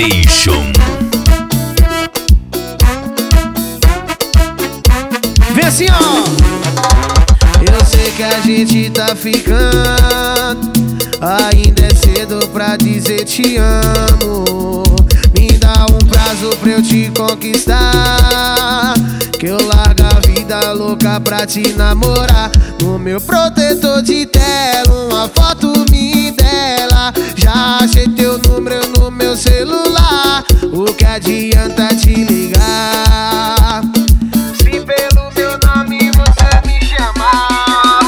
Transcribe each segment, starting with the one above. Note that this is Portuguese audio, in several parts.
Station. Vem assim, ó. Eu sei que a gente tá ficando, ainda é cedo pra dizer te amo. Me dá um prazo pra eu te conquistar, que eu largo a vida louca pra te namorar. No meu protetor de tela, uma foto minha dela. Já achei teu número no meu celular. O que adianta te ligar se pelo meu nome você me chamar?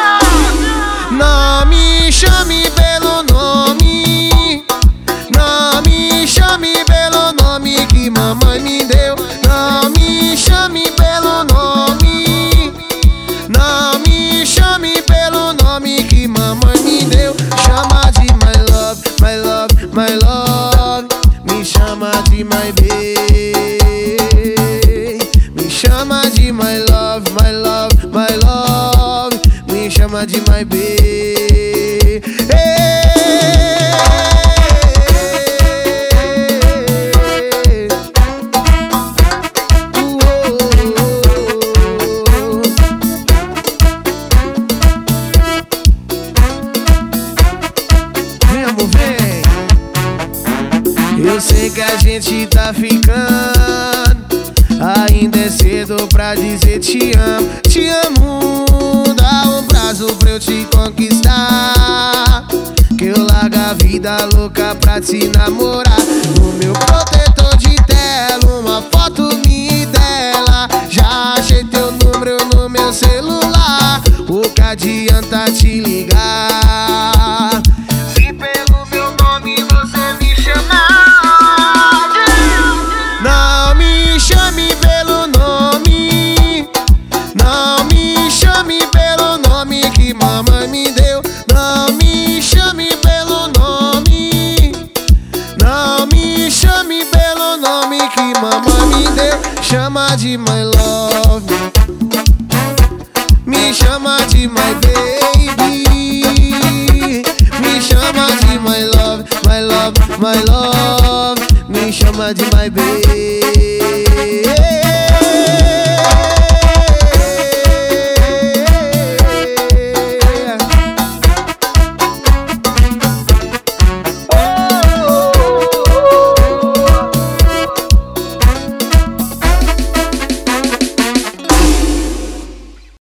Não me chame pelo nome, não me chame pelo nome que mamãe me deu. Não me chame pelo nome, não me chame pelo nome que mamãe me deu. Chama de my love, my love, my love. Me chama de my baby. Me chama de my love, my love, my love. Me chama de my baby. Eu sei que a gente tá ficando, ainda é cedo pra dizer te amo. Te amo, dá um prazo pra eu te conquistar, que eu largo a vida louca pra te namorar. No meu protetor de tela, uma foto minha dela. Já achei teu número no meu celular. O que adianta te ligar se pelo meu nome você me chamar? Não me chame pelo nome, não me chame pelo nome que mamãe me deu. Não me chame pelo nome, não me chame pelo nome que mamãe me deu. Chama de my love, me chama de my baby. Me chama de my love, my love, my love. Me chama de my baby.